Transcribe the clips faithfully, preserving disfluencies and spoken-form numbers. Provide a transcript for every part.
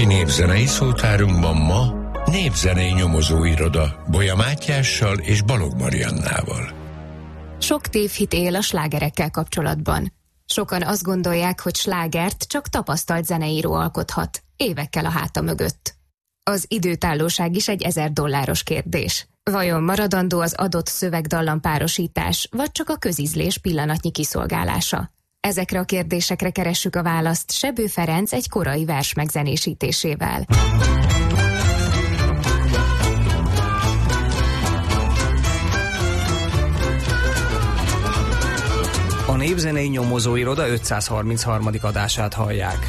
napi népzenei szótárunkban ma népzenei nyomozóiroda Bolya Mátyással és Balogh Mariannával. Sok tévhit él a slágerekkel kapcsolatban. Sokan azt gondolják, hogy slágert csak tapasztalt zeneíró alkothat, évekkel a háta mögött. Az időtállóság is egy ezer dolláros kérdés. Vajon maradandó az adott szöveg-dallam párosítás, vagy csak a közízlés pillanatnyi kiszolgálása? Ezekre a kérdésekre keressük a választ Sebő Ferenc egy korai vers megzenésítésével. A Népzenei Nyomozóiroda ötszázharmincharmadik adását hallják.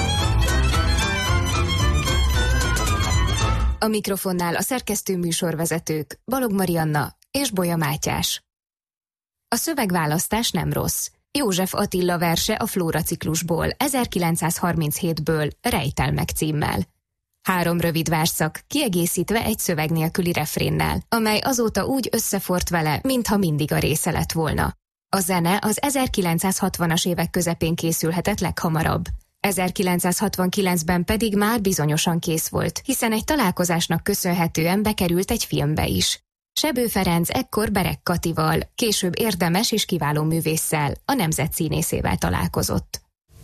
A mikrofonnál a szerkesztő műsorvezetők Balogh Marianna és Bolya Mátyás. A szövegválasztás nem rossz. József Attila verse a Flóra ciklusból, ezerkilencszázharminchétből Rejtelmek címmel. Három rövid versszak, kiegészítve egy szöveg nélküli refrénnel, amely azóta úgy összefort vele, mintha mindig a része lett volna. A zene az ezerkilencszázhatvanas évek közepén készülhetett leghamarabb. ezerkilencszázhatvankilencben pedig már bizonyosan kész volt, hiszen egy találkozásnak köszönhetően bekerült egy filmbe is. Sebő Ferenc ekkor Berek Katival, később érdemes és kiváló művésszel, a Nemzet színészével találkozott.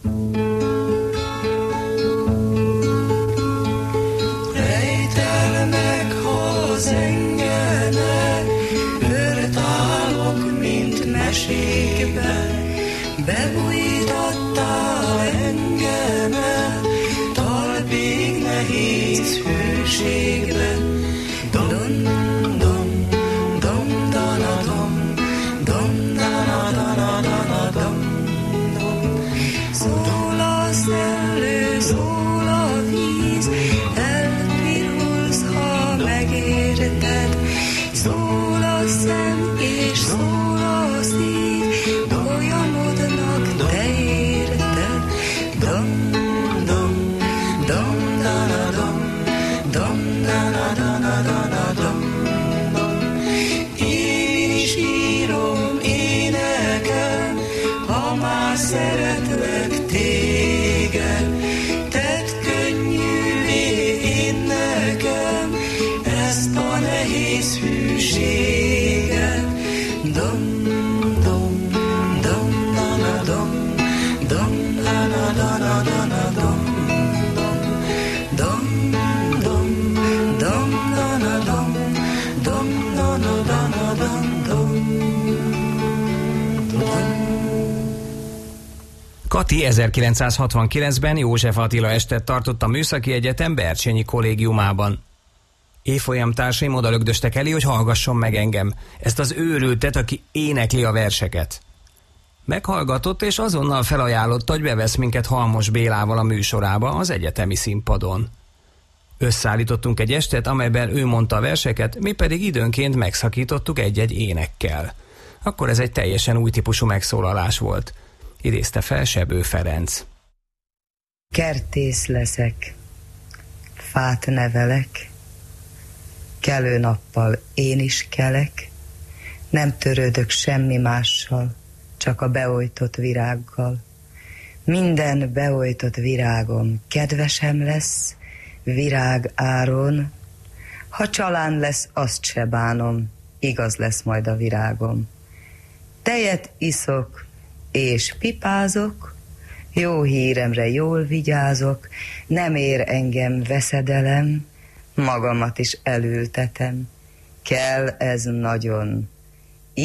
Rejtelmek, ha zengenek, őrtálok, mint mesékben, bebújtattál engemet, talpig nehéz hőségben. Don, don, dom, dana, dom, dom, dana, dana, dana, dom, dom. Szól a szellő, szól a víz, elpirulsz, ha megérted. Szól a szem és szól a szív, olyanodnak te érted. Dom, dom, dom, dana, dom, dom, dana, dana, dana, dom, dom. Én is írom, énekem, ha már szeretlek téged. Tedd könnyűvé én nekem ezt a nehéz hűséget. Dom, dom, dom, dana, dom, dom, dana, dana, dana, dom, dom, dom, dom, dana, dom, dom, dana, dana, dom, dom, dom. Kati ezerkilencszázhatvankilencben József Attila estet tartott a Műszaki Egyetem Bercsényi kollégiumában. Évfolyam társaim oda lögdöstek elé, hogy hallgasson meg engem, ezt az őrültet, aki énekli a verseket. Meghallgatott, és azonnal felajánlotta, hogy bevesz minket Halmos Bélával a műsorába, az egyetemi színpadon. Összeállítottunk egy estet, amelyben ő mondta a verseket, mi pedig időnként megszakítottuk egy-egy énekkel. Akkor ez egy teljesen új típusú megszólalás volt. Idézte fel Sebő Ferenc. Kertész leszek, fát nevelek, kelő nappal én is kelek, nem törődök semmi mással, csak a beojtott virággal. Minden beojtott virágom kedvesem lesz, virág áron, ha csalán lesz, azt se bánom, igaz lesz majd a virágom. Tejet iszok és pipázok, jó híremre jól vigyázok, nem ér engem veszedelem, magamat is elültetem. Kell ez nagyon,